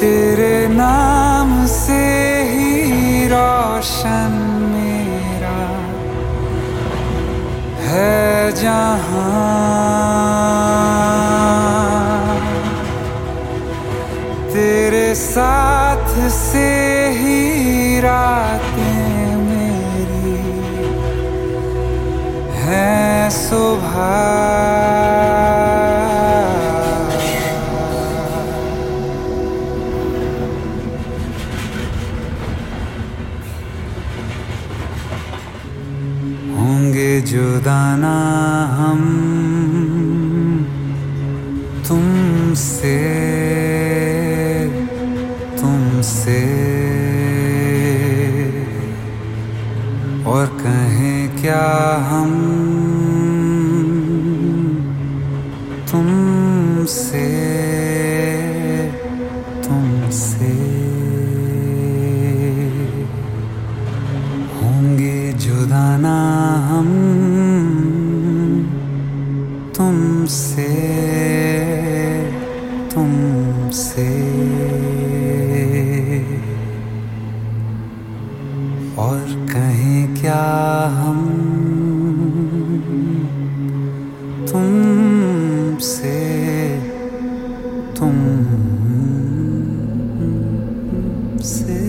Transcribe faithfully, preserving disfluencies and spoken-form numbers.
तेरे नाम से ही रोशन मेरा है जहां। तेरे साथ से ही रातें मेरी है सुबह। होंगे जुदा ना हम तुमसे, तुमसे और कहें क्या हम तुमसे, तुमसे। होंगे जुदा ना हम तुमसे, तुमसे और कहें क्या हम तुमसे, तुमसे।